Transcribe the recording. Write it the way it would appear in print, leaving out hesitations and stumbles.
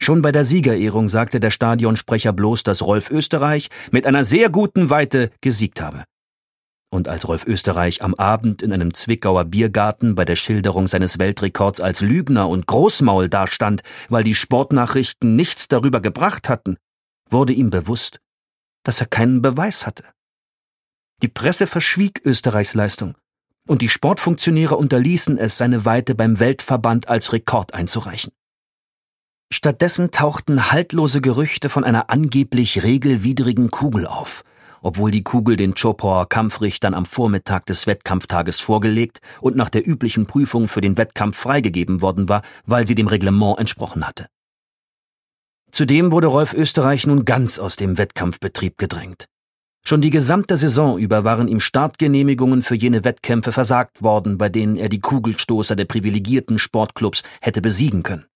Schon bei der Siegerehrung sagte der Stadionsprecher bloß, dass Rolf Österreich mit einer sehr guten Weite gesiegt habe. Und als Rolf Österreich am Abend in einem Zwickauer Biergarten bei der Schilderung seines Weltrekords als Lügner und Großmaul dastand, weil die Sportnachrichten nichts darüber gebracht hatten, wurde ihm bewusst, dass er keinen Beweis hatte. Die Presse verschwieg Österreichs Leistung, und die Sportfunktionäre unterließen es, seine Weite beim Weltverband als Rekord einzureichen. Stattdessen tauchten haltlose Gerüchte von einer angeblich regelwidrigen Kugel auf, obwohl die Kugel den Chopauer Kampfrichtern am Vormittag des Wettkampftages vorgelegt und nach der üblichen Prüfung für den Wettkampf freigegeben worden war, weil sie dem Reglement entsprochen hatte. Zudem wurde Rolf Österreich nun ganz aus dem Wettkampfbetrieb gedrängt. Schon die gesamte Saison über waren ihm Startgenehmigungen für jene Wettkämpfe versagt worden, bei denen er die Kugelstoßer der privilegierten Sportclubs hätte besiegen können.